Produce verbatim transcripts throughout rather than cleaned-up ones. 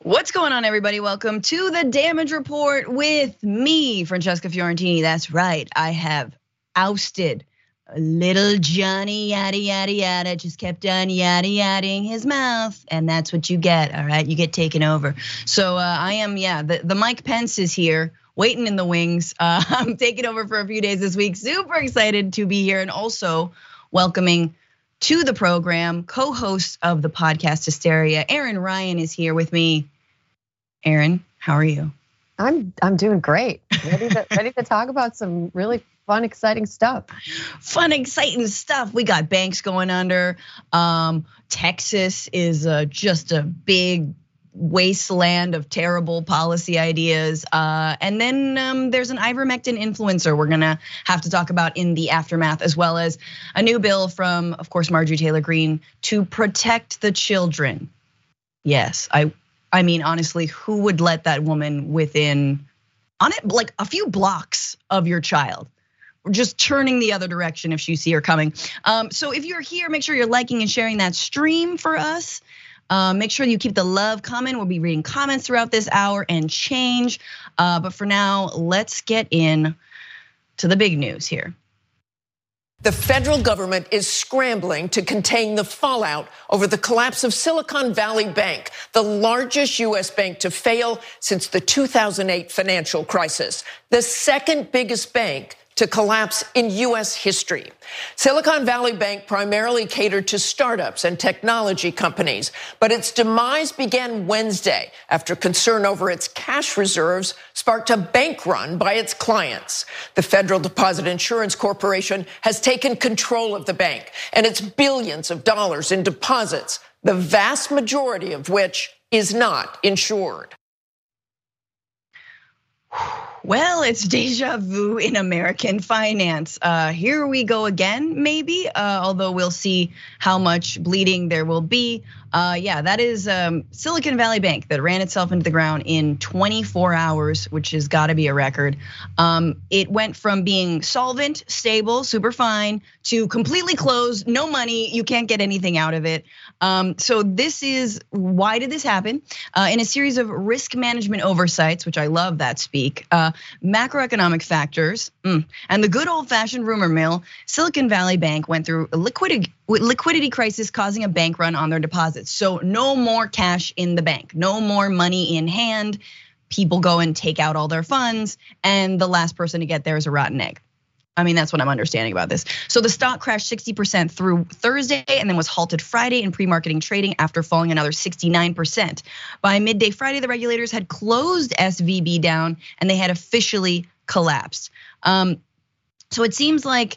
What's going on, everybody? Welcome to the Damage Report with me, Francesca Fiorentini. That's right, I have ousted little Johnny yada yada yada. Just kept on yada yadaing his mouth, and that's what you get. All right, you get taken over. So uh, I am, yeah. The, the Mike Pence is here, waiting in the wings. Uh, I'm taking over for a few days this week. Super excited to be here, and also welcoming to the program co-host of the podcast Hysteria, Erin Ryan, is here with me. Erin, how are you? I'm I'm doing great. Ready to ready to talk about some really fun, exciting stuff. Fun, exciting stuff. We got banks going under. Um, Texas is uh, just a big wasteland of terrible policy ideas. Uh, and then um, there's an ivermectin influencer we're gonna have to talk about in the aftermath, as well as a new bill from, of course, Marjorie Taylor Greene to protect the children. Yes, I. I mean, honestly, who would let that woman within, on it, like a few blocks of your child? Just turning the other direction if you see her coming. Um, so if you're here, make sure you're liking and sharing that stream for us. Um, make sure you keep the love coming. We'll be reading comments throughout this hour and change. Uh, but for now, let's get in to the big news here. The federal government is scrambling to contain the fallout over the collapse of Silicon Valley Bank, the largest U S bank to fail since the two thousand eight financial crisis, the second biggest bank to collapse in U S history. Silicon Valley Bank primarily catered to startups and technology companies, but its demise began Wednesday after concern over its cash reserves sparked a bank run by its clients. The Federal Deposit Insurance Corporation has taken control of the bank and its billions of dollars in deposits, the vast majority of which is not insured. Well, it's deja vu in American finance. Uh, here we go again, maybe, uh, although we'll see how much bleeding there will be. Uh, yeah, that is um, Silicon Valley Bank that ran itself into the ground in twenty-four hours, which has got to be a record. Um, it went from being solvent, stable, super fine, to completely closed, no money, you can't get anything out of it. Um, so this is, why did this happen? Uh, in a series of risk management oversights, which I love that speak, uh, macroeconomic factors, mm, and the good old fashioned rumor mill, Silicon Valley Bank went through a liquidity, liquidity crisis causing a bank run on their deposits. So no more cash in the bank, no more money in hand. People go and take out all their funds, and the last person to get there is a rotten egg. I mean, that's what I'm understanding about this. So the stock crashed sixty percent through Thursday and then was halted Friday in pre-marketing trading after falling another sixty-nine percent. By midday Friday, the regulators had closed S V B down and they had officially collapsed. Um, so it seems like,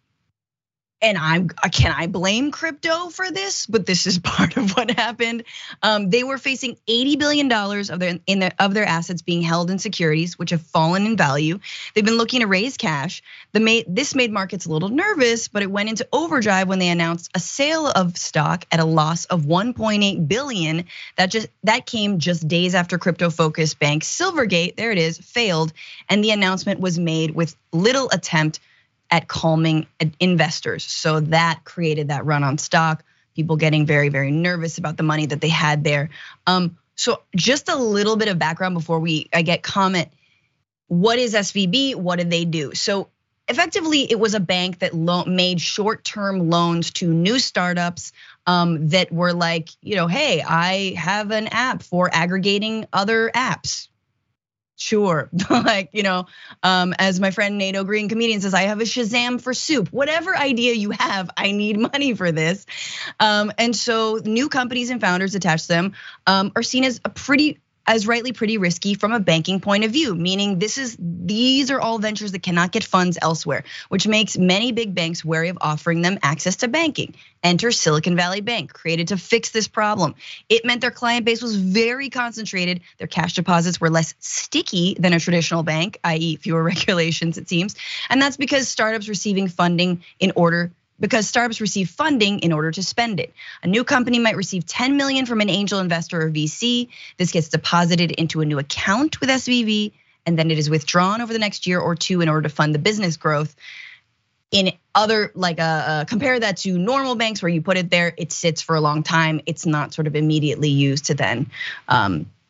and I'm, can I blame crypto for this? But this is part of what happened. Um, they were facing eighty billion dollars of their in their of their assets being held in securities, which have fallen in value. They've been looking to raise cash. The made, this made markets a little nervous, but it went into overdrive when they announced a sale of stock at a loss of one point eight billion. That just that came just days after crypto-focused bank Silvergate, there it is, failed, and the announcement was made with little attempt at calming investors. So that created that run on stock, people getting very, very nervous about the money that they had there. Um, so just a little bit of background before we I get comment. What is S V B? What did they do? So effectively, it was a bank that made short-term loans to new startups um, that were like, you know, hey, I have an app for aggregating other apps. Sure, like, you know, um, as my friend Nato Green, comedian, says, I have a Shazam for soup. Whatever idea you have, I need money for this. Um, and so new companies and founders attached to them um, are seen as a pretty, as rightly pretty risky from a banking point of view, meaning this is these are all ventures that cannot get funds elsewhere, which makes many big banks wary of offering them access to banking. Enter Silicon Valley Bank, created to fix this problem. It meant their client base was very concentrated. Their cash deposits were less sticky than a traditional bank, that is fewer regulations, it seems. And that's because startups receiving funding in order because startups receive funding in order to spend it. A new company might receive ten million from an angel investor or V C. This gets deposited into a new account with S V B, and then it is withdrawn over the next year or two in order to fund the business growth. In other, like, uh, compare that to normal banks where you put it there, it sits for a long time. It's not sort of immediately used to then um,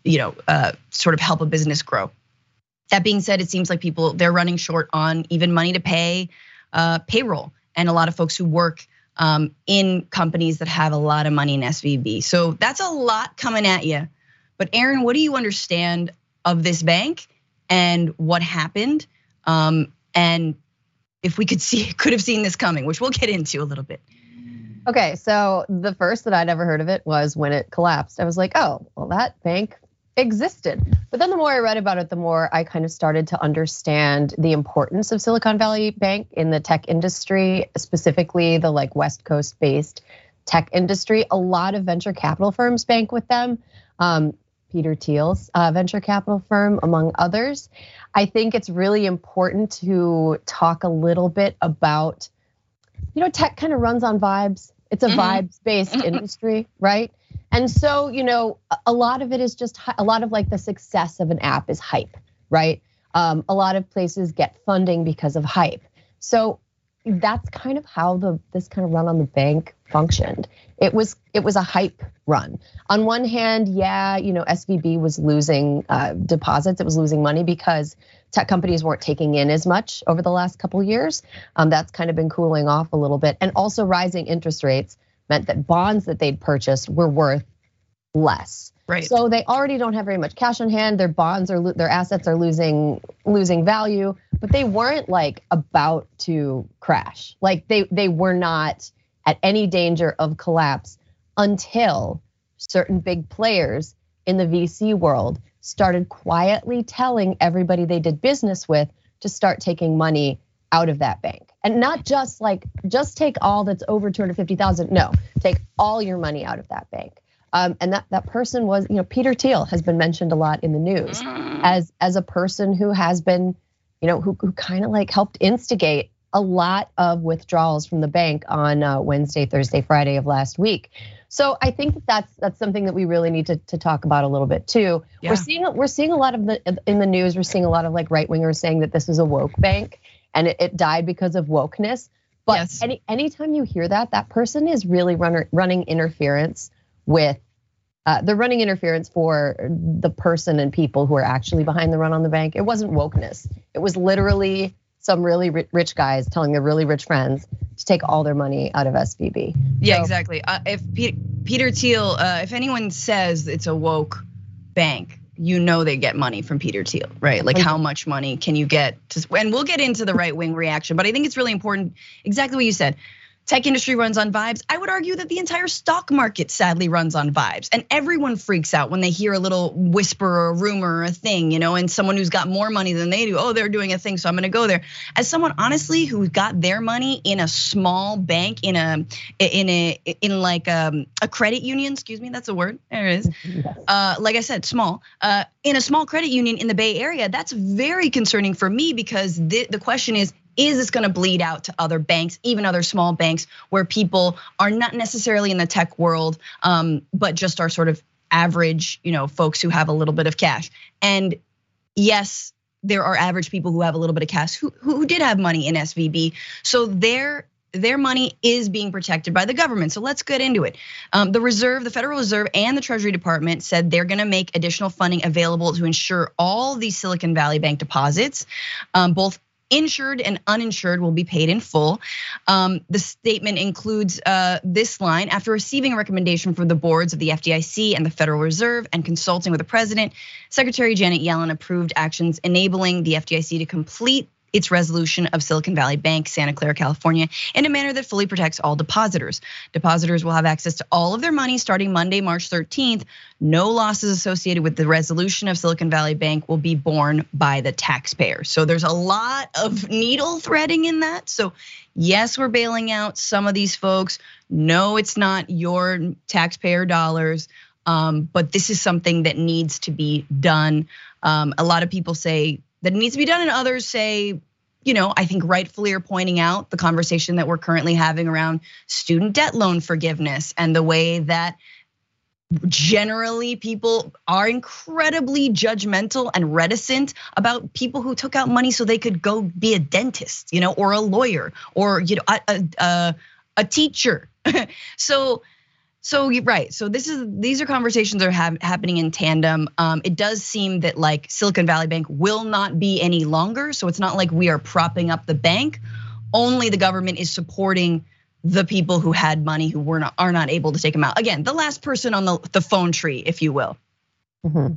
you know, uh, sort of help a business grow. That being said, it seems like people, they're running short on even money to pay uh, payroll, and a lot of folks who work um, in companies that have a lot of money in S V B. So that's a lot coming at you. But Aaron, what do you understand of this bank and what happened? Um, and if we could see, could have seen this coming, which we'll get into a little bit. Okay, so the first that I'd ever heard of it was when it collapsed. I was like, oh, well, that bank existed. But then the more I read about it, the more I kind of started to understand the importance of Silicon Valley Bank in the tech industry, specifically the like West Coast based tech industry. A lot of venture capital firms bank with them. Um, Peter Thiel's uh, venture capital firm, among others. I think it's really important to talk a little bit about, you know, tech kind of runs on vibes. It's a mm-hmm. vibes-based mm-hmm. industry, right? And so, you know, a lot of it is just a lot of like the success of an app is hype, right? Um, a lot of places get funding because of hype. So that's kind of how the this kind of run on the bank functioned. It was it was a hype run. On one hand, yeah, you know, S V B was losing uh, deposits. It was losing money because tech companies weren't taking in as much over the last couple of years. Um, that's kind of been cooling off a little bit, and also rising interest rates meant that bonds that they'd purchased were worth less. Right. So they already don't have very much cash on hand. Their bonds are their assets are losing losing value, but they weren't like about to crash. Like they they were not at any danger of collapse until certain big players in the V C world started quietly telling everybody they did business with to start taking money out of that bank. And not just like, just take all that's over two hundred fifty thousand. No, take all your money out of that bank. Um, and that, that person was, you know, Peter Thiel has been mentioned a lot in the news as, as a person who has been, you know, who, who kind of like helped instigate a lot of withdrawals from the bank on Wednesday, Thursday, Friday of last week. So I think that that's that's something that we really need to, to talk about a little bit too. Yeah. We're seeing we're seeing a lot of the in the news. We're seeing a lot of like right wingers saying that this is a woke bank and it, it died because of wokeness. But yes. any anytime you hear that, that person is really runner, running interference with. Uh, they're running interference for the person and people who are actually behind the run on the bank. It wasn't wokeness. It was literally some really rich guys telling their really rich friends to take all their money out of S V B. Yeah, so, exactly. Uh, if Peter Thiel, uh, if anyone says it's a woke bank, you know they get money from Peter Thiel, right? Like how much money can you get? To, and we'll get into the right wing reaction, but I think it's really important, exactly what you said. Tech industry runs on vibes. I would argue that the entire stock market sadly runs on vibes, and everyone freaks out when they hear a little whisper or a rumor or a thing, you know, and someone who's got more money than they do, oh, they're doing a thing, so I'm gonna go there. As someone honestly who got their money in a small bank, in a in a in like a, a credit union, excuse me, that's a word. There it is. Yes. Uh, like I said, small. Uh, in a small credit union in the Bay Area, that's very concerning for me because the, the question is. Is this gonna bleed out to other banks, even other small banks where people are not necessarily in the tech world, but just are sort of average, you know, folks who have a little bit of cash? And yes, there are average people who have a little bit of cash who, who did have money in S V B. So their their money is being protected by the government. So let's get into it. The Reserve, the Federal Reserve and the Treasury Department said they're gonna make additional funding available to ensure all these Silicon Valley Bank deposits, both insured and uninsured, will be paid in full. Um, the statement includes uh, this line: after receiving a recommendation from the boards of the F D I C and the Federal Reserve and consulting with the president, Secretary Janet Yellen approved actions enabling the F D I C to complete its resolution of Silicon Valley Bank, Santa Clara, California, in a manner that fully protects all depositors. Depositors will have access to all of their money starting Monday, March thirteenth. No losses associated with the resolution of Silicon Valley Bank will be borne by the taxpayer. So there's a lot of needle threading in that. So yes, we're bailing out some of these folks. No, it's not your taxpayer dollars. Um, but this is something that needs to be done. Um, a lot of people say that it needs to be done, and others say, you know, I think rightfully are pointing out the conversation that we're currently having around student debt loan forgiveness and the way that generally people are incredibly judgmental and reticent about people who took out money so they could go be a dentist, you know, or a lawyer, or you know, a a, a teacher. So. So you're right. So this is these are conversations that are ha- happening in tandem. Um, it does seem that like Silicon Valley Bank will not be any longer. So it's not like we are propping up the bank. Only the government is supporting the people who had money who were not are not able to take them out. Again, the last person on the, the phone tree, if you will. Mm-hmm.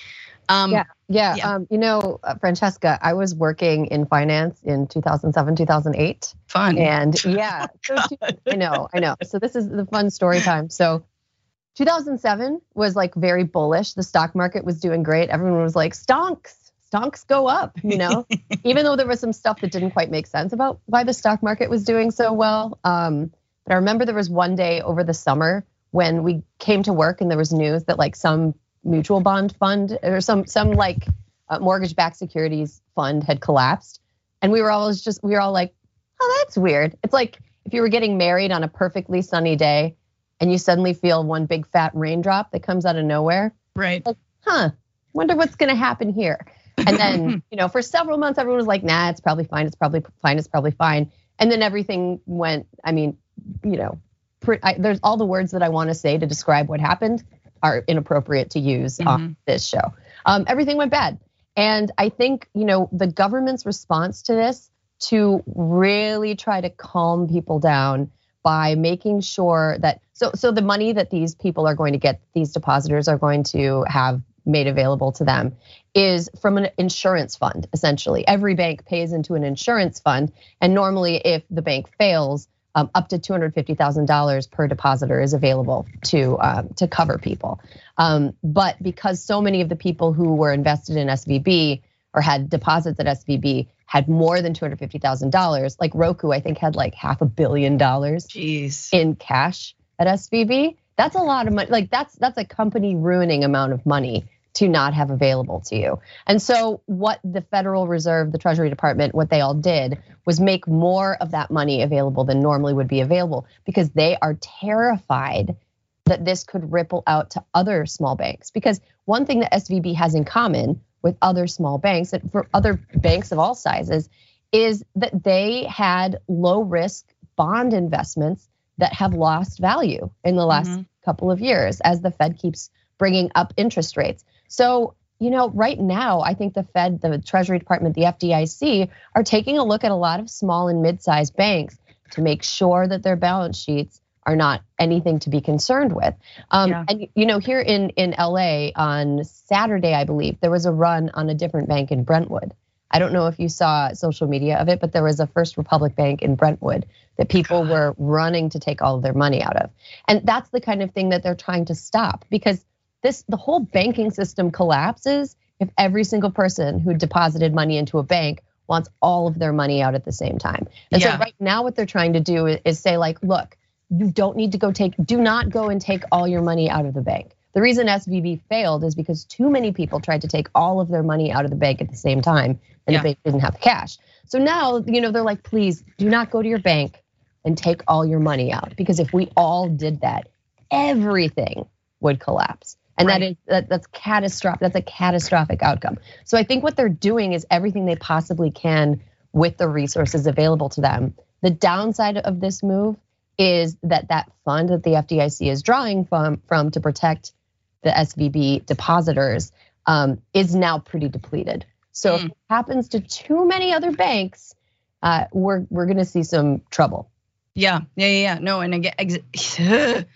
Um, yeah, yeah. yeah. Um, you know, Francesca, I was working in finance in two thousand seven, two thousand eight. Fun. And yeah, so two, I know, I know. So this is the fun story time. So two thousand seven was like very bullish. The stock market was doing great. Everyone was like, stonks, stonks go up, you know, even though there was some stuff that didn't quite make sense about why the stock market was doing so well. Um, but I remember there was one day over the summer when we came to work and there was news that like some mutual bond fund or some some like uh, mortgage-backed securities fund had collapsed, and we were all just we were all like, oh, that's weird. It's like if you were getting married on a perfectly sunny day and you suddenly feel one big fat raindrop that comes out of nowhere. Right. Like, huh, wonder what's gonna happen here. And then, you know, for several months everyone was like, nah, it's probably fine, it's probably fine, it's probably fine. And then everything went, I mean, you know, pre- I, there's all the words that I want to say to describe what happened are inappropriate to use mm-hmm. on this show. Um, everything went bad. And I think, you know, the government's response to this to really try to calm people down by making sure that, so so the money that these people are going to get, these depositors are going to have made available to them is from an insurance fund, essentially. Every bank pays into an insurance fund. And normally if the bank fails, Um, up to two hundred fifty thousand dollars per depositor is available to um, to cover people. Um, but because so many of the people who were invested in S V B or had deposits at S V B had more than two hundred fifty thousand dollars, like Roku, I think had like half a billion dollars Jeez. in cash at S V B. That's a lot of money. Like that's that's a company ruining amount of money to not have available to you. And so what the Federal Reserve, the Treasury Department, what they all did was make more of that money available than normally would be available because they are terrified that this could ripple out to other small banks. Because one thing that S V B has in common with other small banks, and for other banks of all sizes, is that they had low risk bond investments that have lost value in the last mm-hmm. couple of years as the Fed keeps bringing up interest rates. So, you know, right now, I think the Fed, the Treasury Department, the F D I C are taking a look at a lot of small and mid-sized banks to make sure that their balance sheets are not anything to be concerned with. Um, yeah. And, you know, here in, in L A on Saturday, I believe, there was a run on a different bank in Brentwood. I don't know if you saw social media of it, but there was a First Republic Bank in Brentwood that people God. were running to take all of their money out of. And that's the kind of thing that they're trying to stop because This, the whole banking system collapses if every single person who deposited money into a bank wants all of their money out at the same time. And yeah. so right now what they're trying to do is say like, look, you don't need to go take, do not go and take all your money out of the bank. The reason S V B failed is because too many people tried to take all of their money out of the bank at the same time and yeah. the bank didn't have the cash. So now, you know, they're like, please do not go to your bank and take all your money out because if we all did that, everything would collapse. And right. that is that, that's catastrophic. That's a catastrophic outcome. So I think what they're doing is everything they possibly can with the resources available to them. The downside of this move is that that fund that the F D I C is drawing from from to protect the S V B depositors um, is now pretty depleted. So mm. if it happens to too many other banks, uh, we're we're going to see some trouble. Yeah, yeah, yeah. No, and again.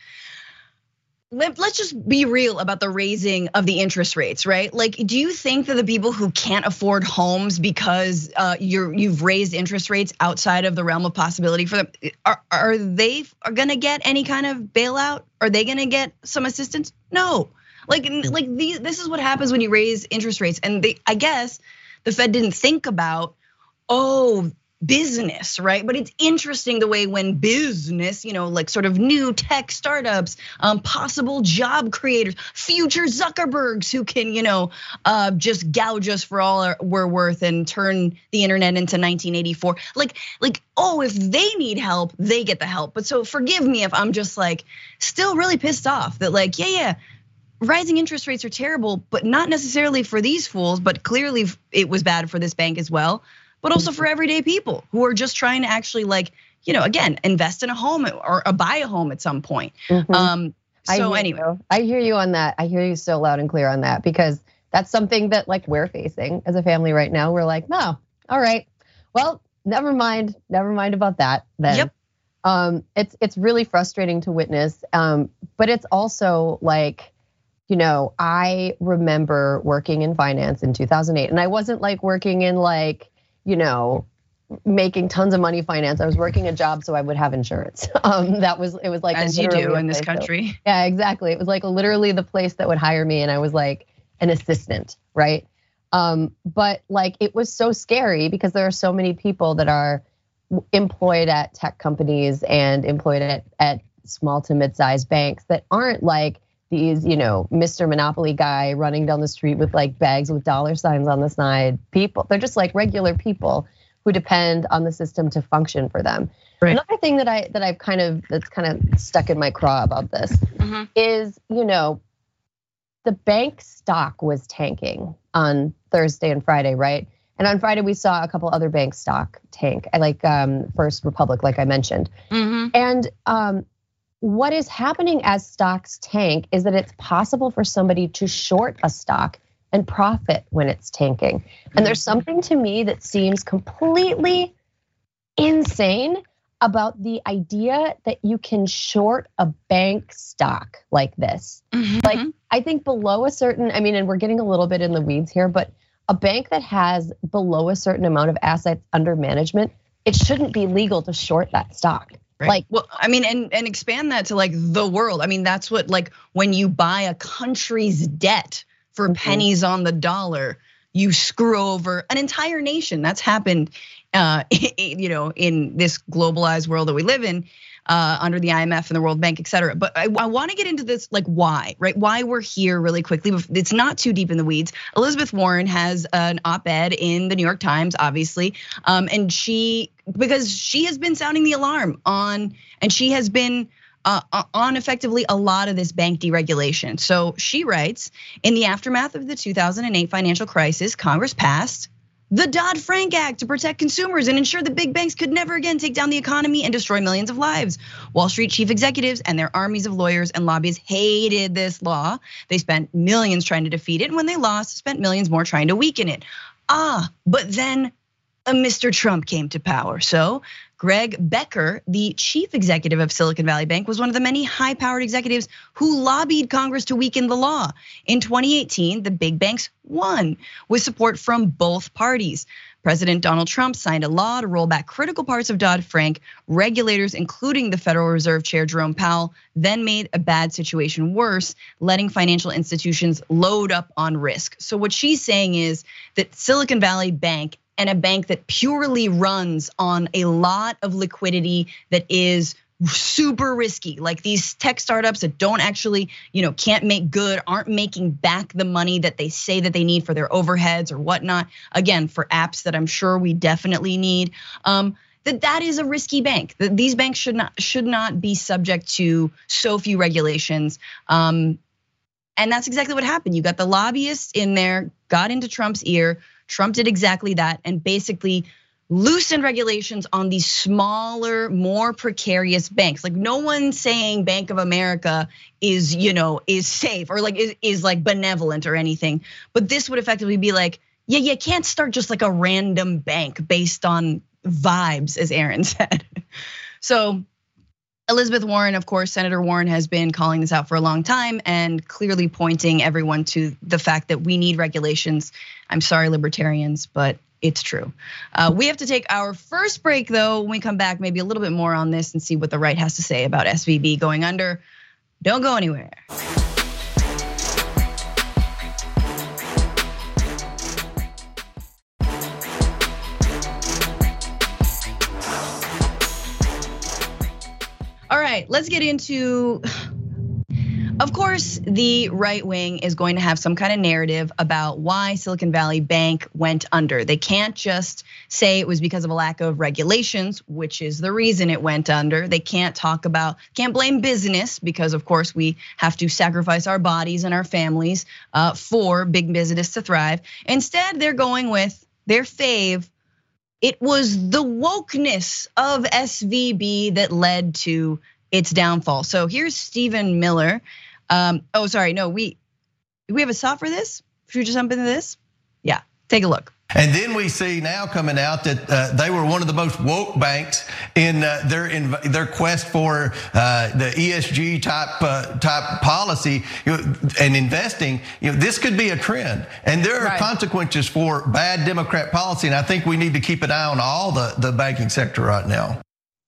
Let's just be real about the raising of the interest rates, right? Like, do you think that the people who can't afford homes because uh, you're you've raised interest rates outside of the realm of possibility for them, are are they are gonna get any kind of bailout? Are they gonna get some assistance? No. Like like these, this is what happens when you raise interest rates, and they, I guess the Fed didn't think about, oh, business, right? But it's interesting the way when business, you know, like sort of new tech startups, um, possible job creators, future Zuckerbergs who can, you know, uh, just gouge us for all we're worth and turn the internet into nineteen eighty-four. Like, like, oh, if they need help, they get the help. But so forgive me if I'm just like still really pissed off that like, yeah, yeah. Rising interest rates are terrible, but not necessarily for these fools, but clearly it was bad for this bank as well. But also for everyday people who are just trying to actually like, you know, again, invest in a home or buy a home at some point. Mm-hmm. Um, So I anyway, you. I hear you on that. I hear you so loud and clear on that, because that's something that like we're facing as a family right now. We're like, no, all right, well, never mind, never mind about that then. Yep. Um, it's it's really frustrating to witness, um, but it's also like, you know, I remember working in finance in two thousand eight, and I wasn't like working in like, you know, making tons of money finance. I was working a job so I would have insurance. Um, that was, it was like as you do in this country. So, yeah, exactly. It was like literally the place that would hire me, and I was like an assistant, right? Um, but like it was so scary because there are so many people that are employed at tech companies and employed at, at small to mid-sized banks that aren't like these, you know, Mister Monopoly guy running down the street with like bags with dollar signs on the side people. They're just like regular people who depend on the system to function for them. Right. Another thing that I that I've kind of that's kind of stuck in my craw about this mm-hmm. is, you know, the bank stock was tanking on Thursday and Friday, right? And on Friday we saw a couple other bank stock tank, like um, First Republic, like I mentioned. Mm-hmm. And um, what is happening as stocks tank is that it's possible for somebody to short a stock and profit when it's tanking. And there's something to me that seems completely insane about the idea that you can short a bank stock like this. Mm-hmm. Like, I think below a certain, I mean, and we're getting a little bit in the weeds here, but a bank that has below a certain amount of assets under management, it shouldn't be legal to short that stock. Right. Like, well, I mean, and and expand that to like the world. I mean, that's what, like, when you buy a country's debt for mm-hmm. pennies on the dollar, you screw over an entire nation. That's happened, uh, you know, in this globalized world that we live in, uh, under the I M F and the World Bank, et cetera. But I, I want to get into this, like, why, right? Why we're here really quickly. It's not too deep in the weeds. Elizabeth Warren has an op-ed in the New York Times, obviously, um, and she because she has been sounding the alarm on, and she has been. Uh, on effectively a lot of this bank deregulation. So she writes, in the aftermath of the two thousand eight financial crisis, Congress passed the Dodd-Frank Act to protect consumers and ensure that big banks could never again take down the economy and destroy millions of lives. Wall Street chief executives and their armies of lawyers and lobbyists hated this law. They spent millions trying to defeat it, and when they lost, spent millions more trying to weaken it. Ah, but then a Mister Trump came to power. So Greg Becker, the chief executive of Silicon Valley Bank, was one of the many high-powered executives who lobbied Congress to weaken the law. In twenty eighteen, the big banks won with support from both parties. President Donald Trump signed a law to roll back critical parts of Dodd-Frank. Regulators, including the Federal Reserve Chair Jerome Powell, then made a bad situation worse, letting financial institutions load up on risk. So what she's saying is that Silicon Valley Bank, and a bank that purely runs on a lot of liquidity that is super risky, like these tech startups that don't actually, you know, can't make good, aren't making back the money that they say that they need for their overheads or whatnot. Again, for apps that I'm sure we definitely need. Um, that that is a risky bank. That these banks should not should not be subject to so few regulations. Um, and that's exactly what happened. You got the lobbyists in there, got into Trump's ear. Trump did exactly that and basically loosened regulations on these smaller, more precarious banks. Like, no one's saying Bank of America is, you know, is safe or like is, is like benevolent or anything. But this would effectively be like, yeah, you can't start just like a random bank based on vibes, as Aaron said. So Elizabeth Warren, of course, Senator Warren has been calling this out for a long time and clearly pointing everyone to the fact that we need regulations. I'm sorry, libertarians, but it's true. Uh, we have to take our first break, though. When we come back, maybe a little bit more on this and see what the right has to say about S V B going under. Don't go anywhere. All right, let's get into, of course, the right wing is going to have some kind of narrative about why Silicon Valley Bank went under. They can't just say it was because of a lack of regulations, which is the reason it went under. They can't talk about, can't blame business because, of course, we have to sacrifice our bodies and our families for big business to thrive. Instead, they're going with their fave. It was the wokeness of S V B that led to its downfall. So here's Stephen Miller. Um, oh, sorry, no, we do we have a stop for this? Should we just jump into this? Yeah, take a look. And then we see now coming out that uh, they were one of the most woke banks in uh, their in their quest for uh, the E S G type uh, type policy you know, and investing. You know, this could be a trend, and there are right. consequences for bad Democrat policy. And I think we need to keep an eye on all the the banking sector right now.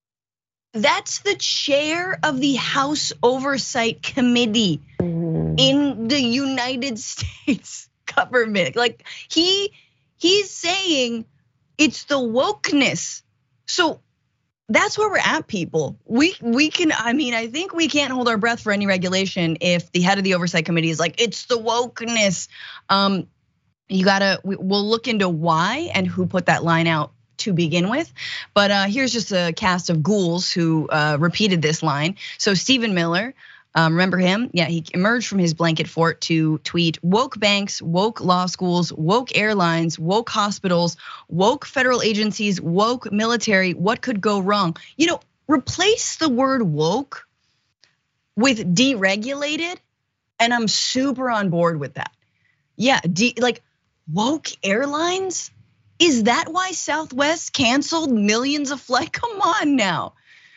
That's the chair of the House Oversight Committee mm. in the United States government. Like he. He's saying it's the wokeness. So that's where we're at, people. We we can, I mean, I think we can't hold our breath for any regulation if the head of the oversight committee is like, it's the wokeness. Um, you gotta, we'll look into why and who put that line out to begin with. But uh, here's just a cast of ghouls who uh, repeated this line. So Stephen Miller, Um, remember him? Yeah, he emerged from his blanket fort to tweet, woke banks, woke law schools, woke airlines, woke hospitals, woke federal agencies, woke military. What could go wrong? You know, replace the word woke with deregulated, and I'm super on board with that. Yeah, de- like woke airlines? Is that why Southwest canceled millions of flights? Come on now.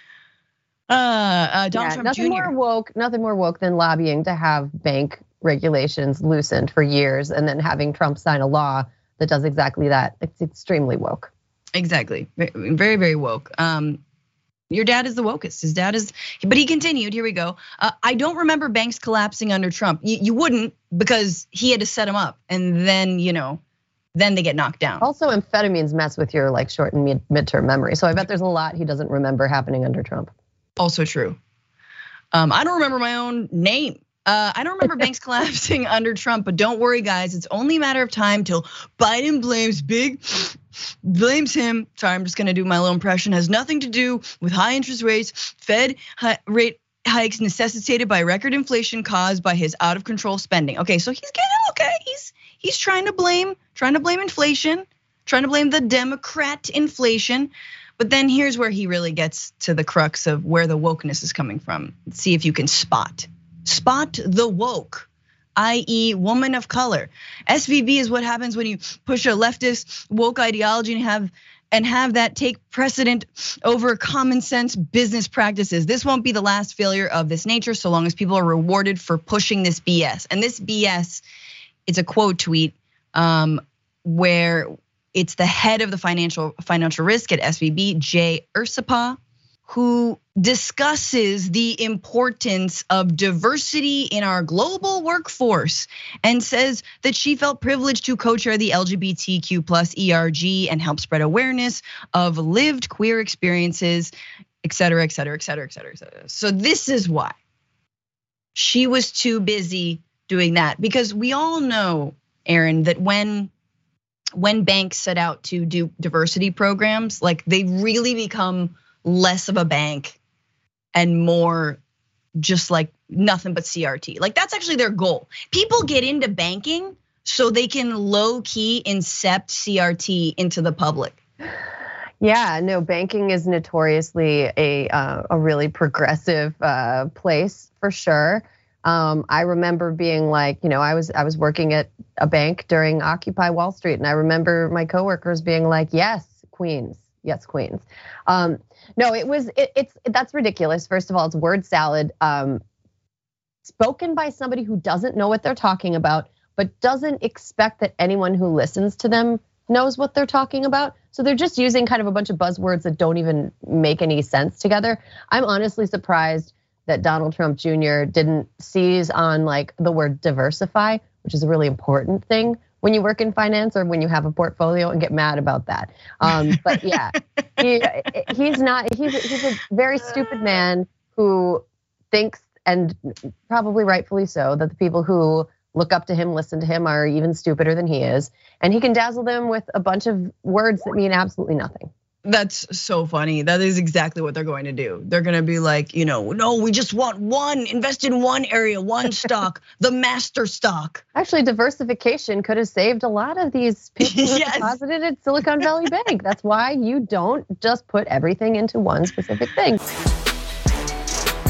Uh, uh, Donald yeah, Trump nothing Junior more woke, nothing more woke than lobbying to have bank regulations loosened for years, and then having Trump sign a law that does exactly that. It's extremely woke. Exactly, very, very woke. Um, your dad is the wokest. His dad is, but he continued. Here we go. Uh, I don't remember banks collapsing under Trump. You, you wouldn't, because he had to set them up, and then you know, then they get knocked down. Also, amphetamines mess with your like short and mid midterm memory. So I bet there's a lot he doesn't remember happening under Trump. Also true. Um, I don't remember my own name. Uh, I don't remember banks collapsing under Trump, but don't worry, guys. It's only a matter of time till Biden blames big, blames him. Sorry, I'm just gonna do my little impression. Has nothing to do with high interest rates, Fed rate hikes necessitated by record inflation caused by his out of control spending. Okay, so he's getting okay. He's he's trying to blame, trying to blame inflation, trying to blame the Democrat inflation. But then here's where he really gets to the crux of where the wokeness is coming from. Let's see if you can spot. Spot the woke, that is woman of color. S V B is what happens when you push a leftist woke ideology and have and have that take precedent over common sense business practices. This won't be the last failure of this nature so long as people are rewarded for pushing this B S. And this B S, it's a quote tweet um, where it's the head of the financial financial risk at S V B, Jay Ursapa, who discusses the importance of diversity in our global workforce and says that she felt privileged to co-chair the L G B T Q plus E R G and help spread awareness of lived queer experiences, et cetera, et cetera, et cetera, et cetera, et cetera. So this is why she was too busy doing that, because we all know, Aaron, that when when banks set out to do diversity programs, like they really become less of a bank and more just like nothing but C R T. Like that's actually their goal. People get into banking so they can low key incept C R T into the public. Yeah, no, banking is notoriously a uh, a really progressive uh, place for sure. Um, I remember being like, you know, I was I was working at a bank during Occupy Wall Street, and I remember my coworkers being like, "Yes, Queens, yes, Queens." Um, no, it was it, it's that's ridiculous. First of all, it's word salad, um, spoken by somebody who doesn't know what they're talking about, but doesn't expect that anyone who listens to them knows what they're talking about. So they're just using kind of a bunch of buzzwords that don't even make any sense together. I'm honestly surprised that Donald Trump Junior didn't seize on like the word diversify, which is a really important thing when you work in finance or when you have a portfolio, and get mad about that. Um, but yeah, he, he's not, he's, he's a very stupid man who thinks, and probably rightfully so, that the people who look up to him, listen to him, are even stupider than he is. And he can dazzle them with a bunch of words that mean absolutely nothing. That's so funny. That is exactly what they're going to do. They're going to be like, you know, no, we just want one, invest in one area, one stock, the master stock. Actually, diversification could have saved a lot of these people who Yes. deposited at Silicon Valley Bank. That's why you don't just put everything into one specific thing.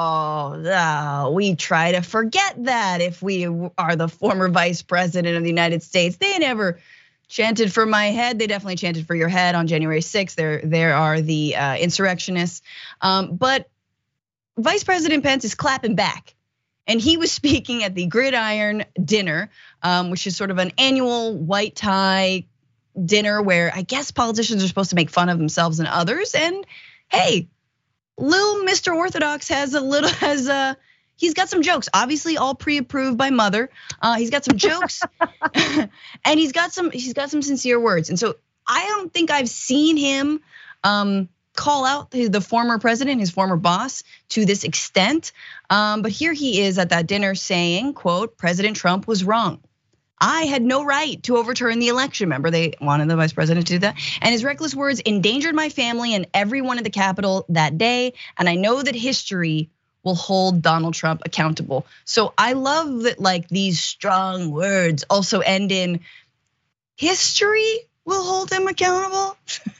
oh, oh, we try to forget that if we are the former vice president of the United States. They never chanted for my head. They definitely chanted for your head on January sixth. There, there are the uh, insurrectionists. Um, but Vice President Pence is clapping back. And he was speaking at the Gridiron Dinner, um, which is sort of an annual white tie dinner where I guess politicians are supposed to make fun of themselves and others. And hey, little Mister Orthodox has a little, has a, he's got some jokes, obviously all pre-approved by Mother. Uh, he's got some jokes and he's got some, he's got some sincere words. And so I don't think I've seen him um, call out the former president, his former boss, to this extent. Um, but here he is at that dinner saying, quote, President Trump was wrong. I had no right to overturn the election. Remember, they wanted the vice president to do that. And his reckless words endangered my family and everyone at the Capitol that day. And I know that history will hold Donald Trump accountable. So I love that like these strong words also end in history will hold him accountable.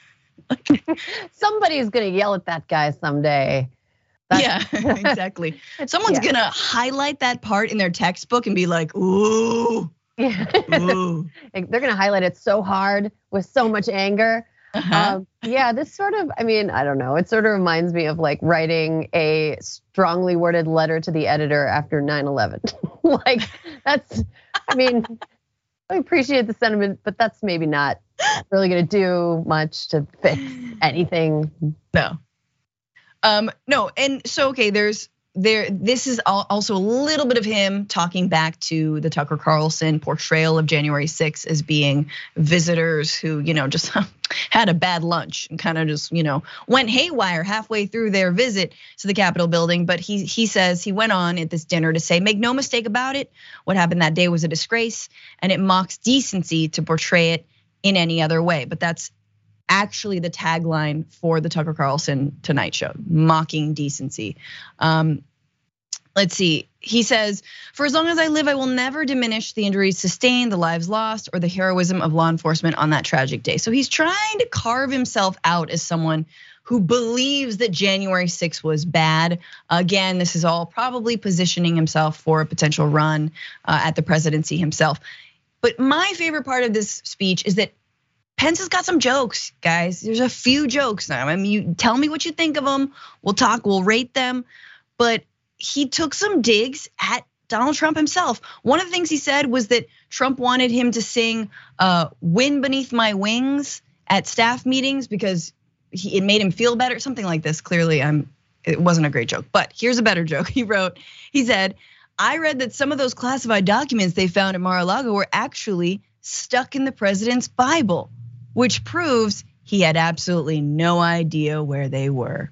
Somebody's gonna yell at that guy someday. That's, yeah, exactly. Someone's yeah. gonna highlight that part in their textbook and be like, ooh. Yeah. Ooh. They're gonna highlight it so hard with so much anger. Uh-huh. Um, yeah, this sort of, I mean, I don't know. It sort of reminds me of like writing a strongly worded letter to the editor after nine eleven. Like that's, I mean, I appreciate the sentiment, but that's maybe not really gonna do much to fix anything. No. Um, no, and so, okay, there's, There, this is also a little bit of him talking back to the Tucker Carlson portrayal of January sixth as being visitors who, you know, just had a bad lunch and kind of just, you know, went haywire halfway through their visit to the Capitol building. But he he says he went on at this dinner to say, make no mistake about it, what happened that day was a disgrace, and it mocks decency to portray it in any other way. But that's actually the tagline for the Tucker Carlson Tonight Show, mocking decency. Um, let's see, he says, for as long as I live, I will never diminish the injuries sustained, the lives lost, or the heroism of law enforcement on that tragic day. So he's trying to carve himself out as someone who believes that January sixth was bad. Again, this is all probably positioning himself for a potential run at the presidency himself. But my favorite part of this speech is that Pence has got some jokes, guys. There's a few jokes now. I mean, you tell me what you think of them. We'll talk, we'll rate them. But he took some digs at Donald Trump himself. One of the things he said was that Trump wanted him to sing "Wind Beneath My Wings" at staff meetings because he, it made him feel better, something like this. Clearly, I'm, it wasn't a great joke, but here's a better joke. He wrote, he said, I read that some of those classified documents they found at Mar-a-Lago were actually stuck in the president's Bible, which proves he had absolutely no idea where they were.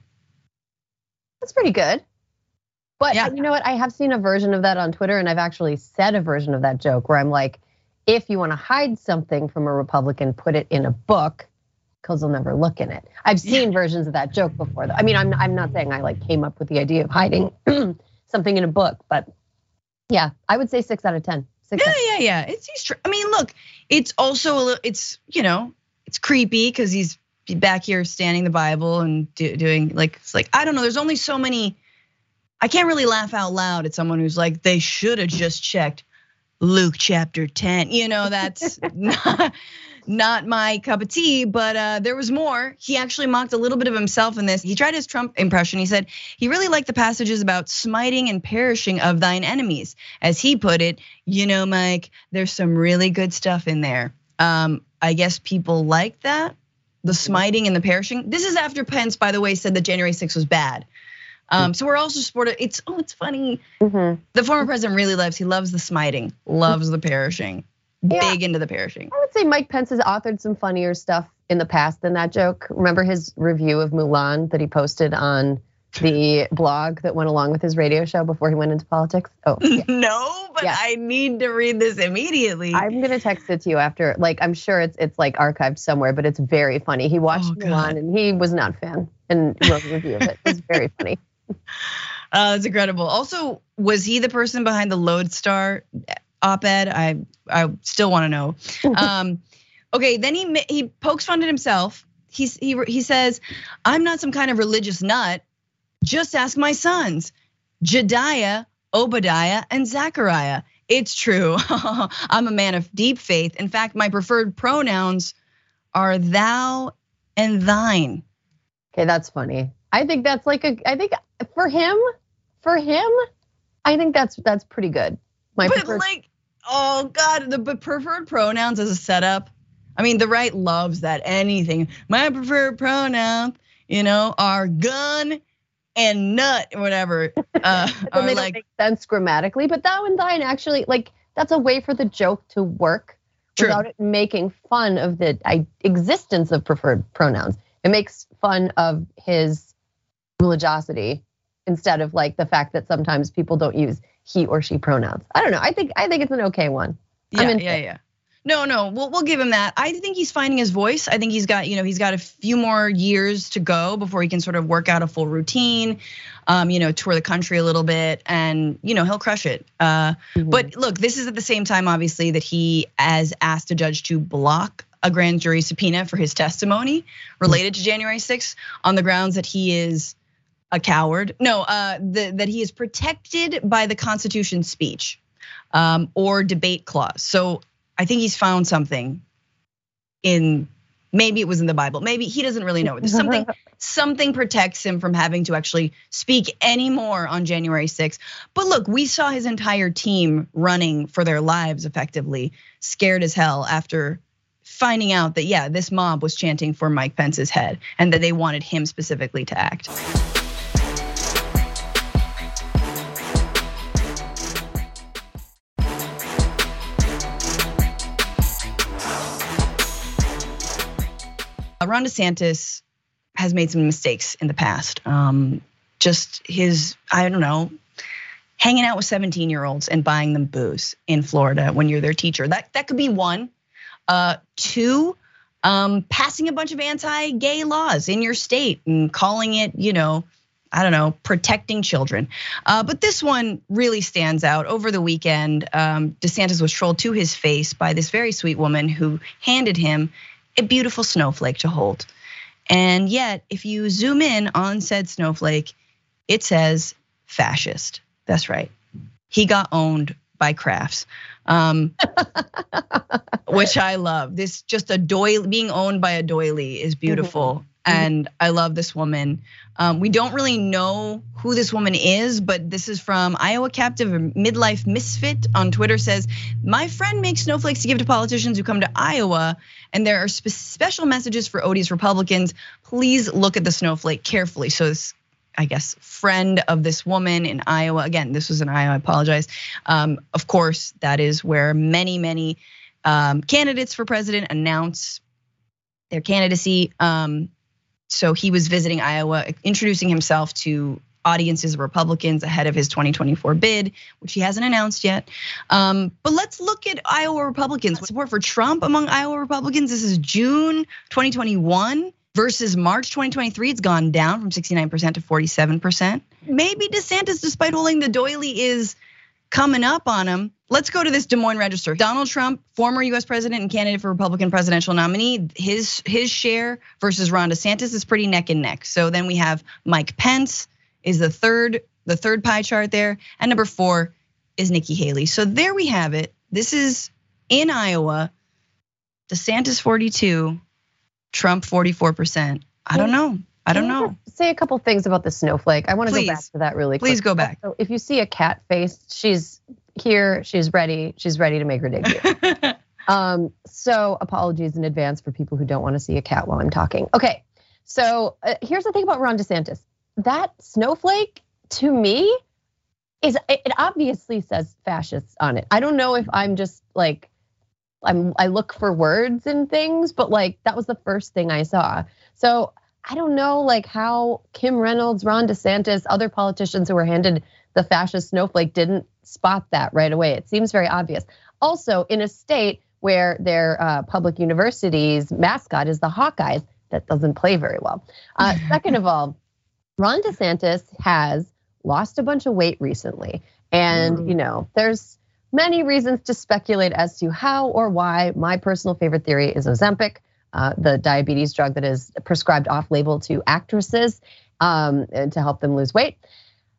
That's pretty good. But yeah. You know what? I have seen a version of that on Twitter, and I've actually said a version of that joke where I'm like, if you want to hide something from a Republican, put it in a book, because they'll never look in it. I've seen yeah. versions of that joke before, though. I mean, I'm I'm not saying I like came up with the idea of hiding something in a book, but yeah, I would say six out of ten. Six yeah, yeah, yeah. It's he's. I mean, look, it's also a little. It's you know. It's creepy because he's back here standing the Bible and do, doing like, it's like, I don't know, there's only so many, I can't really laugh out loud at someone who's like, they should have just checked Luke chapter ten. You know, that's not, not my cup of tea, but uh, there was more. He actually mocked a little bit of himself in this. He tried his Trump impression. He said he really liked the passages about smiting and perishing of thine enemies. As he put it, you know, Mike, there's some really good stuff in there. Um, I guess people like that, the smiting and the perishing. This is after Pence, by the way, said that January sixth was bad. Um, so we're also supportive. It's oh, it's funny. Mm-hmm. The former president really loves. He loves the smiting, loves the perishing, yeah. Big into the perishing. I would say Mike Pence has authored some funnier stuff in the past than that joke. Remember his review of Mulan that he posted on the blog that went along with his radio show before he went into politics? Oh, yeah. No, but yeah. I need to read this immediately. I'm gonna text it to you after. Like, I'm sure it's it's like archived somewhere, but it's very funny. He watched oh, Mulan and he was not a fan and wrote a review of it. It was very funny. Uh, it's incredible. Also, was he the person behind the Lodestar op-ed? I I still want to know. Um, okay, then he he pokes fun at himself. He's, he he says, "I'm not some kind of religious nut. Just ask my sons. Jediah, Obadiah, and Zechariah. It's true. I'm a man of deep faith. In fact, my preferred pronouns are thou and thine. Okay, that's funny. I think that's like a, I think for him, for him, I think that's that's pretty good. My but preferred- like, oh God, the preferred pronouns as a setup. I mean, the right loves that anything. My preferred pronouns, you know, are gun and nut or whatever. Uh, or they like, don't make sense grammatically, but thou and thine actually, like, that's a way for the joke to work True. Without it making fun of the existence of preferred pronouns. It makes fun of his religiosity instead of like the fact that sometimes people don't use he or she pronouns. I don't know. I think I think it's an okay one. Yeah, I'm yeah, yeah. No, no, we'll we'll give him that. I think he's finding his voice. I think he's got, you know, he's got a few more years to go before he can sort of work out a full routine, um, you know, tour the country a little bit, and you know, he'll crush it. Uh, mm-hmm. But look, this is at the same time, obviously, that he has asked a judge to block a grand jury subpoena for his testimony related to January sixth on the grounds that he is a coward. No, uh, the, that he is protected by the Constitution's speech um, or debate clause. So I think he's found something in, maybe it was in the Bible, maybe he doesn't really know. There's something, something protects him from having to actually speak anymore on January sixth. But look, we saw his entire team running for their lives effectively, scared as hell after finding out that, yeah, this mob was chanting for Mike Pence's head and that they wanted him specifically to act. Ron DeSantis has made some mistakes in the past. Um, just his, I don't know, hanging out with seventeen year olds and buying them booze in Florida when you're their teacher. That that could be one. Uh, two, um, passing a bunch of anti-gay laws in your state and calling it, you know, I don't know, protecting children. Uh, but this one really stands out. Over the weekend, um, DeSantis was trolled to his face by this very sweet woman who handed him a beautiful snowflake to hold. And yet, if you zoom in on said snowflake, it says fascist. That's right. He got owned by Crafts, um, which I love. This just a doily, being owned by a doily is beautiful. Mm-hmm. And I love this woman. Um, we don't really know who this woman is, but this is from Iowa Captive, a midlife misfit on Twitter says, my friend makes snowflakes to give to politicians who come to Iowa, and there are spe- special messages for odious Republicans. Please look at the snowflake carefully. So this, I guess, friend of this woman in Iowa, again, this was in Iowa, I apologize. Um, of course, that is where many, many um, candidates for president announce their candidacy. Um, So he was visiting Iowa, introducing himself to audiences of Republicans ahead of his twenty twenty-four bid, which he hasn't announced yet. Um, but let's look at Iowa Republicans. Support for Trump among Iowa Republicans. This is June twenty twenty-one versus March twenty twenty-three. It's gone down from sixty-nine percent to forty-seven percent. Maybe DeSantis, despite holding the doily, is coming up on him. Let's go to this Des Moines Register. Donald Trump, former U S president and candidate for Republican presidential nominee, his his share versus Ron DeSantis is pretty neck and neck. So then we have Mike Pence is the third, the third pie chart there, and number four is Nikki Haley. So there we have it. This is in Iowa. DeSantis forty-two, Trump forty-four percent. I don't know. I don't know. Say a couple things about the snowflake. I want to go back to that really quick. Please go back. So if you see a cat face, she's here, she's ready, she's ready to make her debut. um, so apologies in advance for people who don't want to see a cat while I'm talking. Okay, so uh, here's the thing about Ron DeSantis. That snowflake, to me, is it obviously says fascists on it. I don't know if I'm just like, I'm I look for words and things, but like that was the first thing I saw. So I don't know like how Kim Reynolds, Ron DeSantis, other politicians who were handed the fascist snowflake didn't spot that right away. It seems very obvious. Also, in a state where their uh, public university's mascot is the Hawkeyes, that doesn't play very well. Uh, second of all, Ron DeSantis has lost a bunch of weight recently. And, mm. you know, there's many reasons to speculate as to how or why. My personal favorite theory is Ozempic, uh, the diabetes drug that is prescribed off label to actresses um, to help them lose weight.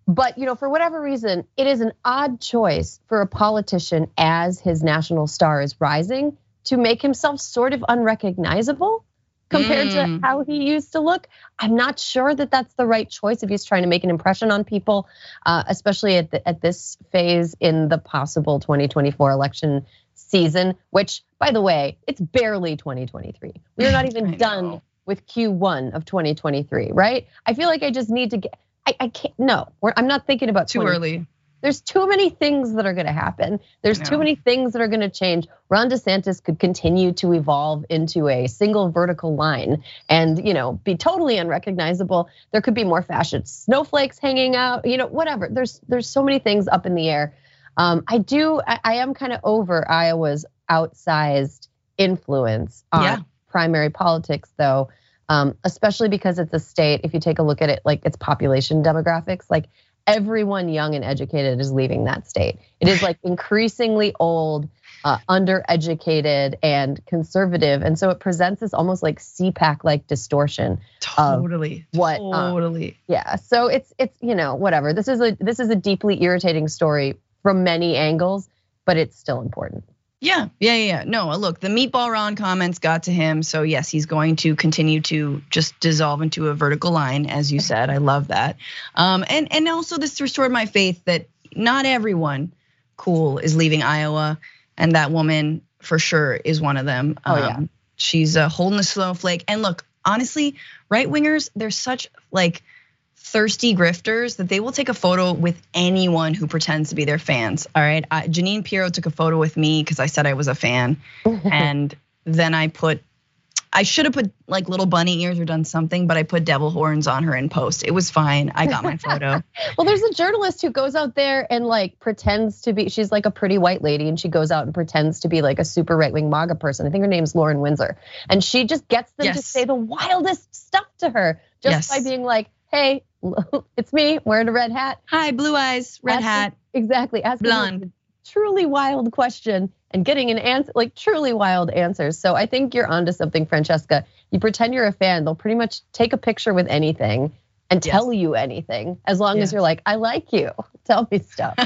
But, you know, for whatever reason, it is an odd choice for a politician as his national star is rising to make himself sort of unrecognizable compared mm. to how he used to look. I'm not sure that that's the right choice if he's trying to make an impression on people, uh, especially at the, at this phase in the possible twenty twenty-four election season, which, by the way, it's barely twenty twenty-three. We are not even done with Q one of twenty twenty-three, right? I feel like I just need to get, I, I can't, no, we're, I'm not thinking about too early. There's too many things that are gonna happen. There's too many things that are gonna change. Ron DeSantis could continue to evolve into a single vertical line and, you know, be totally unrecognizable. There could be more fascist snowflakes hanging out, you know, whatever. There's there's so many things up in the air. Um, I do, I, I am kind of over Iowa's outsized influence on yeah. primary politics though, um, especially because it's a state, if you take a look at it, like its population demographics, like everyone young and educated is leaving that state. It is like increasingly old, uh, undereducated and conservative. And so it presents this almost like C PAC like distortion. Totally, of what, totally. Um, yeah, so it's, it's you know, whatever. This is a this is a deeply irritating story from many angles, but it's still important. Yeah, yeah, yeah. No, look, the Meatball Ron comments got to him. So yes, he's going to continue to just dissolve into a vertical line, as you said. I love that. Um, and, and also this restored my faith that not everyone cool is leaving Iowa. And that woman for sure is one of them. Oh yeah. Um, she's uh, holding a snowflake. And look, honestly, right wingers, they're such like thirsty grifters that they will take a photo with anyone who pretends to be their fans. All right, I, Janine Pirro took a photo with me because I said I was a fan, and then I put, I should have put like little bunny ears or done something, but I put devil horns on her in post. It was fine. I got my photo. Well, there's a journalist who goes out there and like pretends to be, she's like a pretty white lady and she goes out and pretends to be like a super right-wing MAGA person. I think her name's Lauren Windsor. And she just gets them yes. to say the wildest stuff to her just yes. by being like, hey, it's me wearing a red hat. Hi, blue eyes, red asking, hat. Exactly, asking blonde. A truly wild question and getting an answer, like truly wild answers. So I think you're onto something, Francesca. You pretend you're a fan, they'll pretty much take a picture with anything and yes. tell you anything, as long yes. as you're like, I like you, tell me stuff.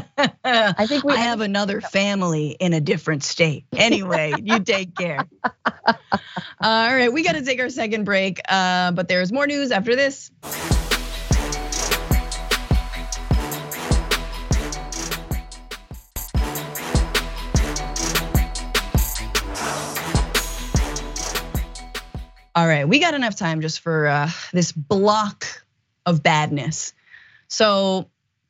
I think we I have another family in a different state. Anyway, you take care. All right, we got to take our second break, uh, but there's more news after this. All right, we got enough time just for uh, this block of badness. So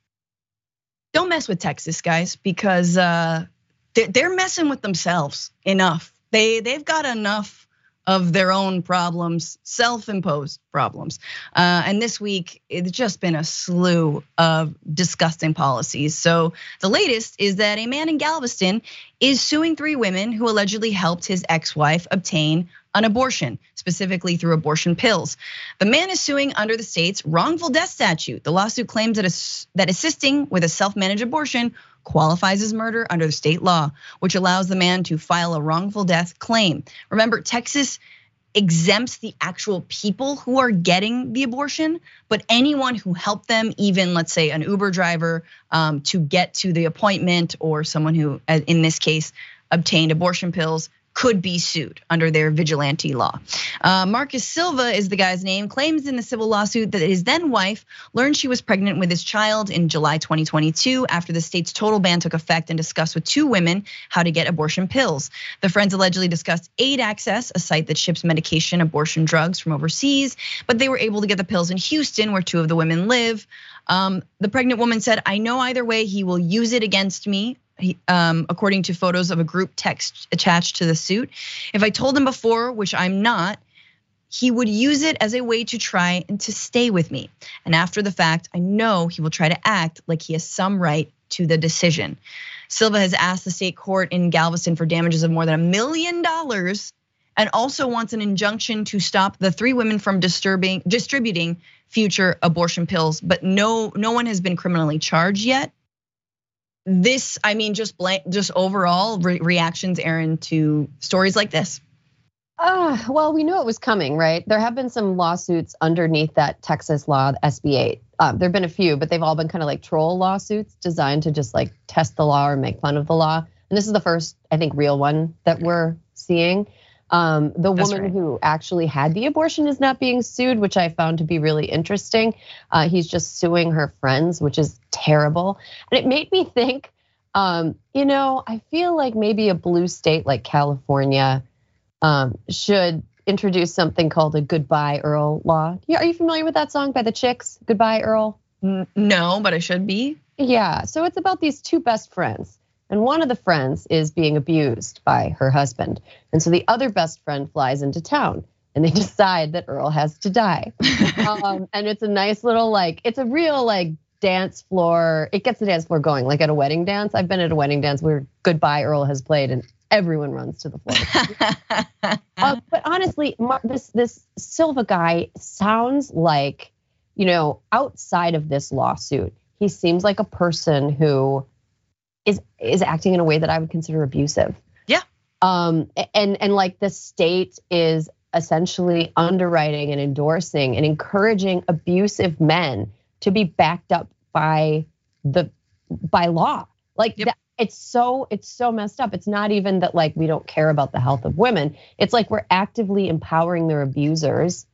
don't mess with Texas, guys, because uh, they're messing with themselves enough. They they've got enough of their own problems, self-imposed problems. Uh, and this week, it's just been a slew of disgusting policies. So the latest is that a man in Galveston is suing three women who allegedly helped his ex-wife obtain an abortion, specifically through abortion pills. The man is suing under the state's wrongful death statute. The lawsuit claims that, that assisting with a self-managed abortion qualifies as murder under the state law, which allows the man to file a wrongful death claim. Remember, Texas exempts the actual people who are getting the abortion, but anyone who helped them, even let's say an Uber driver um, to get to the appointment, or someone who, in this case, obtained abortion pills, could be sued under their vigilante law. Uh, Marcus Silva is the guy's name, claims in the civil lawsuit that his then wife learned she was pregnant with his child in July twenty twenty-two after the state's total ban took effect, and discussed with two women how to get abortion pills. The friends allegedly discussed Aid Access, a site that ships medication, abortion drugs from overseas, but they were able to get the pills in Houston, where two of the women live. Um, the pregnant woman said, "I know either way he will use it against me." He, um, according to photos of a group text attached to the suit. "If I told him before, which I'm not, he would use it as a way to try and to stay with me. And after the fact, I know he will try to act like he has some right to the decision." Silva has asked the state court in Galveston for damages of more than a million dollars, and also wants an injunction to stop the three women from disturbing, distributing future abortion pills. But no, no one has been criminally charged yet. This, I mean, just blank, just overall re- reactions, Aaron, to stories like this. Uh, well, we knew it was coming, right? There have been some lawsuits underneath that Texas law, S B eight. Um, there have been a few, but they've all been kind of like troll lawsuits designed to just like test the law or make fun of the law. And this is the first, I think, real one that we're seeing. Um, the That's woman right. who actually had the abortion is not being sued, which I found to be really interesting. Uh, he's just suing her friends, which is terrible. And it made me think, um, you know, I feel like maybe a blue state like California um, should introduce something called a Goodbye Earl law. Yeah, are you familiar with that song by the Chicks, Goodbye Earl? No, but I should be. Yeah, so it's about these two best friends. And one of the friends is being abused by her husband. And so the other best friend flies into town and they decide that Earl has to die. um, and it's a nice little like, it's a real like dance floor. It gets the dance floor going like at a wedding dance. I've been at a wedding dance where Goodbye Earl has played and everyone runs to the floor. uh, but honestly, this, this Silva guy sounds like, you know, outside of this lawsuit, he seems like a person who is is acting in a way that I would consider abusive. Yeah. Um, and and like the state is essentially underwriting and endorsing and encouraging abusive men to be backed up by the by law. Like Yep. that, it's so it's so messed up. It's not even that like we don't care about the health of women. It's like we're actively empowering their abusers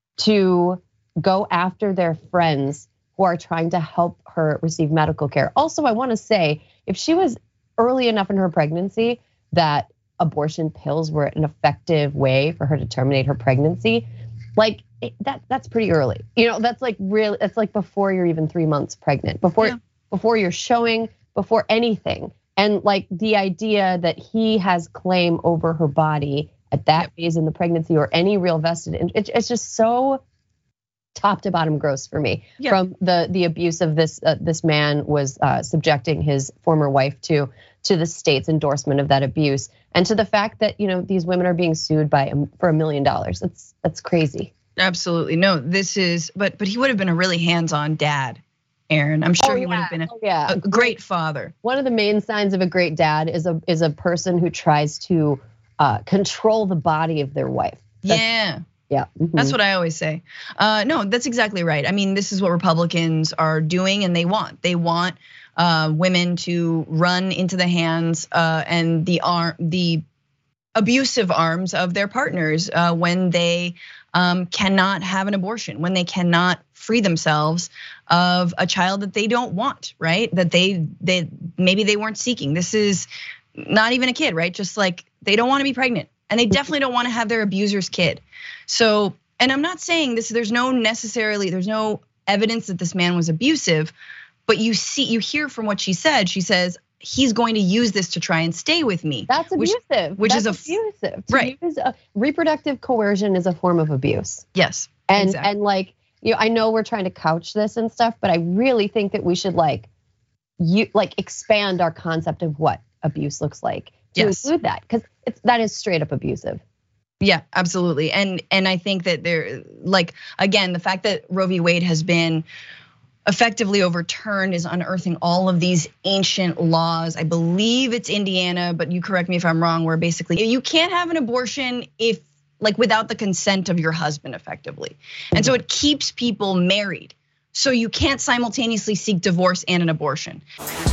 to go after their friends who are trying to help her receive medical care. Also, I want to say, if she was early enough in her pregnancy that abortion pills were an effective way for her to terminate her pregnancy, like that that's pretty early. You know, that's like really, it's like before you're even three months pregnant, before Yeah. before you're showing, before anything. And like the idea that he has claim over her body at that Yep. phase in the pregnancy or any real vested, it, it's just so top to bottom gross for me. Yeah. From the the abuse of this uh, this man was uh, subjecting his former wife to to the state's endorsement of that abuse, and to the fact that you know these women are being sued by for a million dollars. That's that's crazy. Absolutely. No, this is, but but he would have been a really hands-on dad, Aaron. I'm sure Oh, he would yeah. have been a, Oh, yeah. a great father. One of the main signs of a great dad is a is a person who tries to uh, control the body of their wife. That's, Yeah. yeah. Mhm. That's what I always say. Uh, no, that's exactly right. I mean, this is what Republicans are doing and they want. They want uh, women to run into the hands uh, and the arm, the abusive arms of their partners uh, when they um, cannot have an abortion, when they cannot free themselves of a child that they don't want, right? That they they maybe they weren't seeking. This is not even a kid, right? Just like they don't want to be pregnant. And they definitely don't want to have their abuser's kid. So, and I'm not saying this, there's no necessarily, there's no evidence that this man was abusive, but you see, you hear from what she said, she says, he's going to use this to try and stay with me. That's which- abusive. Which, That's is a, abusive. To right. use a, reproductive coercion is a form of abuse. yes. And exactly. and like, you know, I know we're trying to couch this and stuff, but I really think that we should like you like expand our concept of what abuse looks like to Yes. include that, because it's that is straight up abusive. Yeah, absolutely. And and I think that there, like, again, the fact that Roe v. Wade has been effectively overturned is unearthing all of these ancient laws. I believe it's Indiana, but you correct me if I'm wrong, where basically you can't have an abortion if, like, without the consent of your husband effectively. And so it keeps people married. So you can't simultaneously seek divorce and an abortion.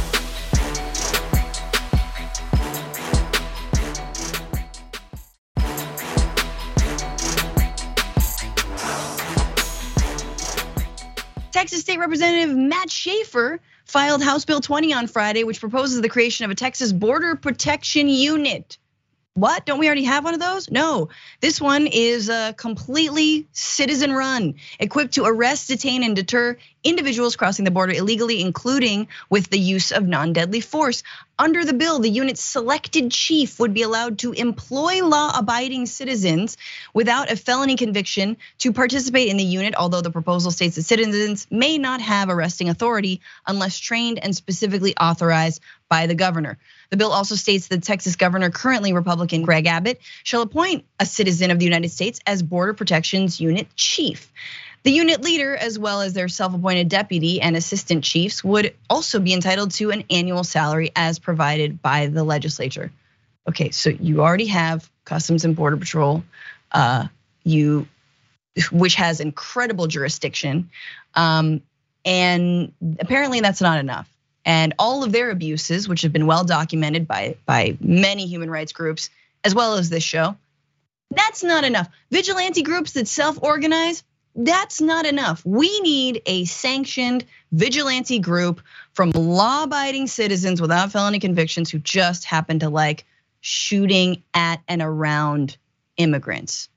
Texas State Representative Matt Schaefer filed House Bill twenty on Friday, which proposes the creation of a Texas Border Protection Unit. What? Don't we already have one of those? No, this one is completely citizen run, equipped to arrest, detain, and deter individuals crossing the border illegally, including with the use of non-deadly force. Under the bill, the unit's selected chief would be allowed to employ law-abiding citizens without a felony conviction to participate in the unit, although the proposal states that citizens may not have arresting authority unless trained and specifically authorized by the governor. The bill also states that Texas Governor, currently Republican Greg Abbott, shall appoint a citizen of the United States as Border Protection's unit chief. The unit leader, as well as their self-appointed deputy and assistant chiefs, would also be entitled to an annual salary as provided by the legislature. okay, so you already have Customs and Border Patrol, uh, you, which has incredible jurisdiction, um, and apparently that's not enough. And all of their abuses, which have been well documented by by many human rights groups, as well as this show, that's not enough. Vigilante groups that self-organize, that's not enough. We need a sanctioned vigilante group from law-abiding citizens without felony convictions who just happen to like shooting at and around immigrants.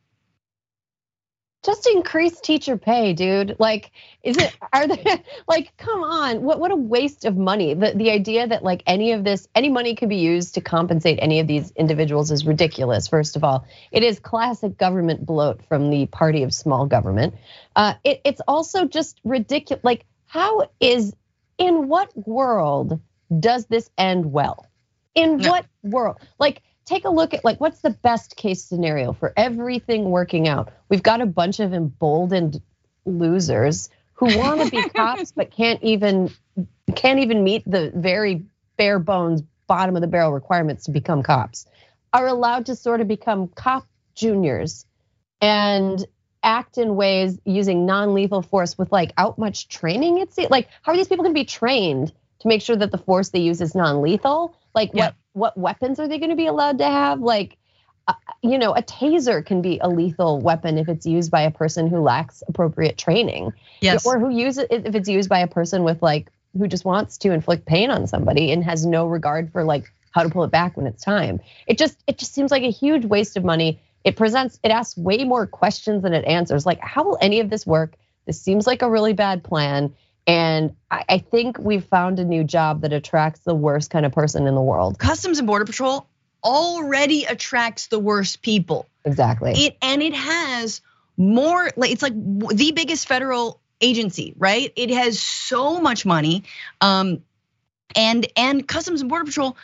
Just increase teacher pay, dude. Like, is it, are they, like, come on, what what a waste of money. The the idea that like any of this, any money could be used to compensate any of these individuals is ridiculous, first of all. It is classic government bloat from the party of small government. Uh, it, it's also just ridiculous. Like, how is, in what world does this end well? In no. what world? Like, take a look at like, what's the best case scenario for everything working out? We've got a bunch of emboldened losers who want to be cops but can't even can't even meet the very bare bones bottom of the barrel requirements to become cops. Are allowed to sort of become cop juniors and act in ways using non-lethal force with like out much training. It's like, how are these people going to be trained to make sure that the force they use is non-lethal? Like yeah. what what weapons are they going to be allowed to have? Like, uh, you know, a taser can be a lethal weapon if it's used by a person who lacks appropriate training. Yes. Or who use it if it's used by a person with like, who just wants to inflict pain on somebody and has no regard for like how to pull it back when it's time. It just, it just seems like a huge waste of money. It presents, it asks way more questions than it answers. Like, how will any of this work? This seems like a really bad plan. And I think we've found a new job that attracts the worst kind of person in the world. Customs and Border Patrol already attracts the worst people. Exactly. It and it has more, like it's like the biggest federal agency, right? It has so much money, um, and and Customs and Border Patrol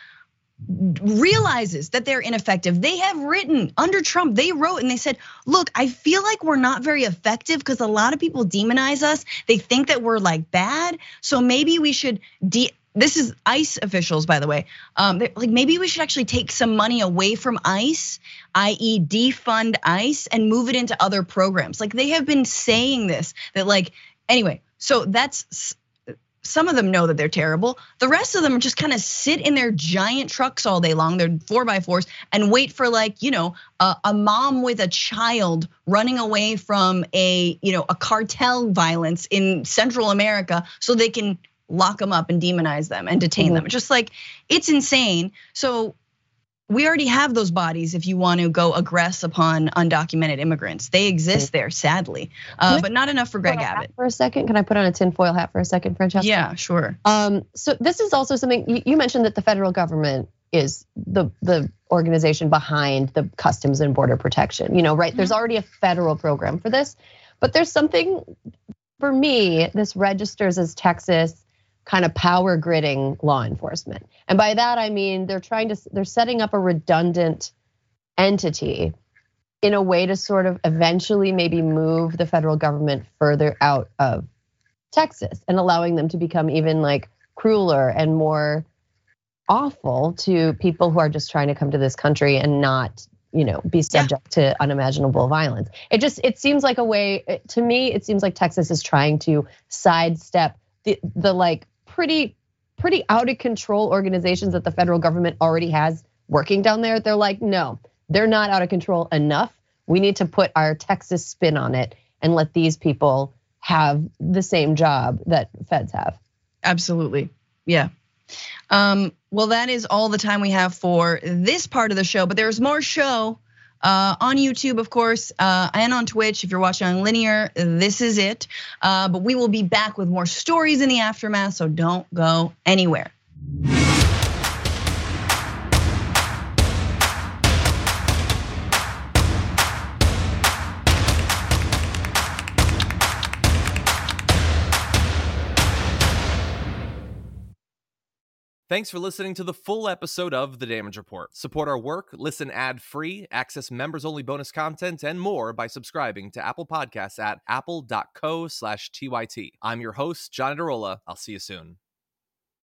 realizes that they're ineffective. They have written under Trump, they wrote and they said, look, I feel like we're not very effective because a lot of people demonize us. They think that we're like bad. So maybe we should, de this is ICE officials, by the way. Um, like maybe we should actually take some money away from ICE, that is defund ICE and move it into other programs. Like they have been saying this, that like, anyway, so that's, some of them know that they're terrible. The rest of them just kind of sit in their giant trucks all day long, their four by fours, and wait for like, you know, a, a mom with a child running away from a, you know, a cartel violence in Central America so they can lock them up and demonize them and detain mm-hmm. them. Just like, it's insane. So we already have those bodies if you want to go aggress upon undocumented immigrants. They exist there, sadly, uh, but not enough for Greg Abbott. For a second, can I put on a tinfoil hat for a second, Francesca? Yeah, sure. Um, so this is also something, you mentioned that the federal government is the, the organization behind the Customs and Border Protection, you know, right? Mm-hmm. There's already a federal program for this, but there's something, for me, this registers as Texas kind of power gridding law enforcement. And by that, I mean, they're trying to, they're setting up a redundant entity in a way to sort of eventually maybe move the federal government further out of Texas and allowing them to become even like crueler and more awful to people who are just trying to come to this country and not, you know, be subject yeah. to unimaginable violence. It just, it seems like a way, to me, it seems like Texas is trying to sidestep the, the like, pretty pretty out of control organizations that the federal government already has working down there. They're like, no, they're not out of control enough. We need to put our Texas spin on it and let these people have the same job that feds have. Absolutely, yeah. Um, well, that is all the time we have for this part of the show, but there's more show Uh, on YouTube, of course, uh, and on Twitch. If you're watching on linear, this is it. Uh, but we will be back with more stories in the aftermath, so don't go anywhere. Thanks for listening to the full episode of The Damage Report. Support our work, listen ad-free, access members-only bonus content, and more by subscribing to Apple Podcasts at apple dot co slash T Y T. I'm your host, John Adarola. I'll see you soon.